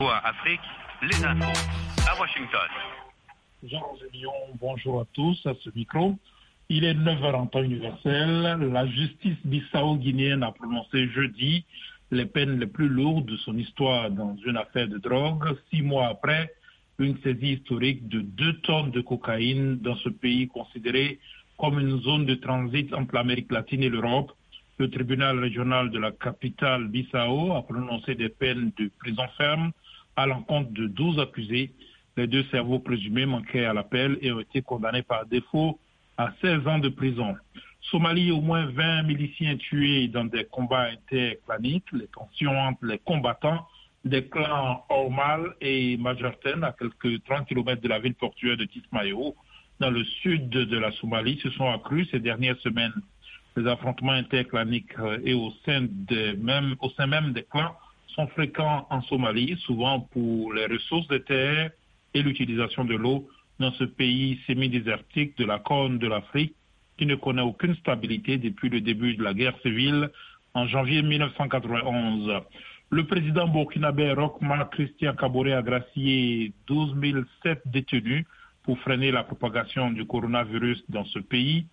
Afrique, les infos à Washington. Jean-Roger Lyon, bonjour à tous à ce micro. Il est 9h en temps universel. La justice bissau-guinéenne a prononcé jeudi les peines les plus lourdes de son histoire dans une affaire de drogue, 6 mois après une saisie historique de 2 tonnes de cocaïne dans ce pays considéré comme une zone de transit entre l'Amérique latine et l'Europe. Le tribunal régional de la capitale Bissau a prononcé des peines de prison ferme à l'encontre de 12 accusés. Les 2 cerveaux présumés manquaient à l'appel et ont été condamnés par défaut à 16 ans de prison. Somalie, au moins 20 miliciens tués dans des combats interclaniques. Les tensions entre les combattants des clans Ormal et Majerten, à quelques 30 km de la ville portuaire de Kismayo, dans le sud de la Somalie, se sont accrus ces dernières semaines. Les affrontements interclaniques et au sein même des clans sont fréquents en Somalie, souvent pour les ressources de terre et l'utilisation de l'eau dans ce pays semi-désertique de la Corne de l'Afrique qui ne connaît aucune stabilité depuis le début de la guerre civile en janvier 1991. Le président burkinabé Roch Marc Christian Kaboré a gracié 12 007 détenus pour freiner la propagation du coronavirus dans ce pays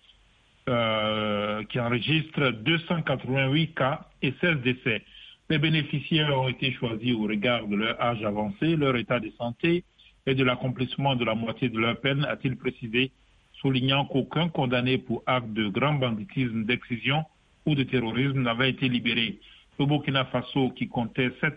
qui enregistre 288 cas et 16 décès. Les bénéficiaires ont été choisis au regard de leur âge avancé, leur état de santé et de l'accomplissement de la moitié de leur peine, a-t-il précisé, soulignant qu'aucun condamné pour acte de grand banditisme, d'excision ou de terrorisme n'avait été libéré. Le Burkina Faso, qui comptait 7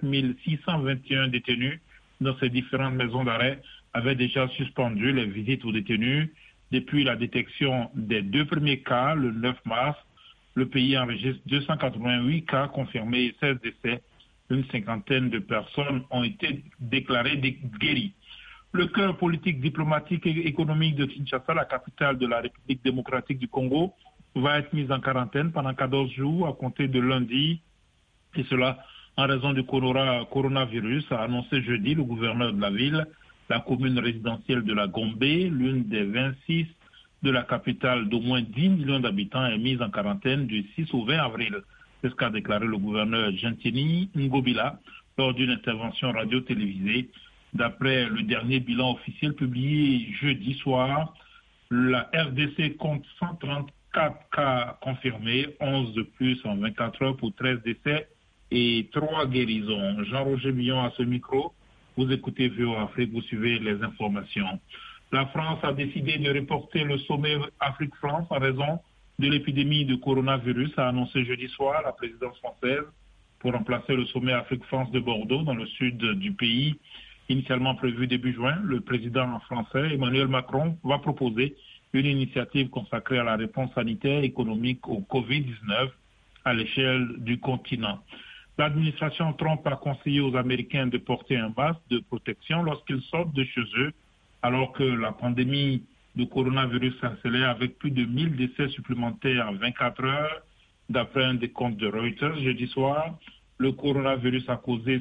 621 détenus dans ses différentes maisons d'arrêt, avait déjà suspendu les visites aux détenus. Depuis la détection des 2 premiers cas, le 9 mars, le pays enregistre 288 cas confirmés et 16 décès. Une cinquantaine de personnes ont été déclarées guéries. Le cœur politique, diplomatique et économique de Kinshasa, la capitale de la République démocratique du Congo, va être mise en quarantaine pendant 14 jours à compter de lundi. Et cela en raison du coronavirus, a annoncé jeudi le gouverneur de la ville. La commune résidentielle de la Gombe, l'une des 26 de la capitale d'au moins 10 millions d'habitants, est mise en quarantaine du 6 au 20 avril. C'est ce qu'a déclaré le gouverneur Gentini Ngobila lors d'une intervention radio-télévisée. D'après le dernier bilan officiel publié jeudi soir, la RDC compte 134 cas confirmés, 11 de plus en 24 heures pour 13 décès et 3 guérisons. Jean-Roger Billon à ce micro. Vous écoutez VOA Afrique, vous suivez les informations. La France a décidé de reporter le sommet Afrique-France en raison de l'épidémie de coronavirus, a annoncé jeudi soir la présidence française pour remplacer le sommet Afrique-France de Bordeaux dans le sud du pays. Initialement prévu début juin, le président français Emmanuel Macron va proposer une initiative consacrée à la réponse sanitaire et économique au Covid-19 à l'échelle du continent. L'administration Trump a conseillé aux Américains de porter un masque de protection lorsqu'ils sortent de chez eux, alors que la pandémie de coronavirus s'accélère avec plus de 1000 décès supplémentaires en 24 heures, d'après un décompte de Reuters jeudi soir. Le coronavirus a causé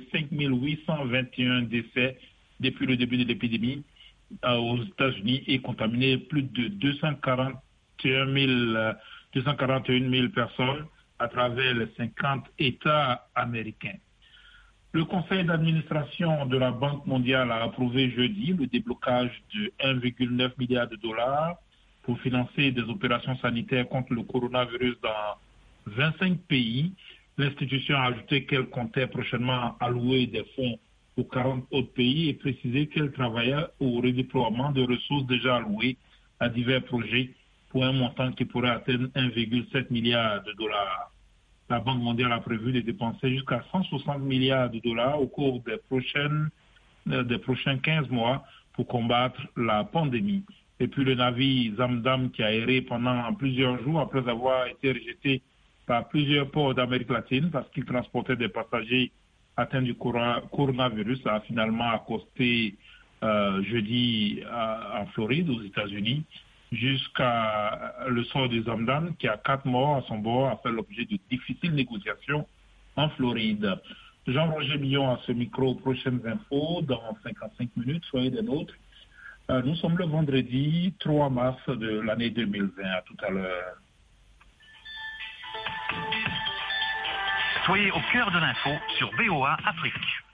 5821 décès depuis le début de l'épidémie aux États-Unis et contaminé plus de 241 000 personnes à travers les 50 États américains. Le conseil d'administration de la Banque mondiale a approuvé jeudi le déblocage de 1,9 milliard de dollars pour financer des opérations sanitaires contre le coronavirus dans 25 pays. L'institution a ajouté qu'elle comptait prochainement allouer des fonds aux 40 autres pays et précisé qu'elle travaillait au redéploiement de ressources déjà allouées à divers projets pour un montant qui pourrait atteindre 1,7 milliard de dollars. La Banque mondiale a prévu de dépenser jusqu'à 160 milliards de dollars au cours des prochains 15 mois pour combattre la pandémie. Et puis le navire Zamdam qui a erré pendant plusieurs jours après avoir été rejeté par plusieurs ports d'Amérique latine parce qu'il transportait des passagers atteints du coronavirus a finalement accosté jeudi en Floride, aux États-Unis, jusqu'à le sort des Zamdam qui a 4 morts à son bord a fait l'objet de difficiles négociations en Floride. Jean-Roger Billon à ce micro, prochaines infos dans 55 minutes, soyez des nôtres. Nous sommes le vendredi 3 mars de l'année 2020. À tout à l'heure. Soyez au cœur de l'info sur VOA Afrique.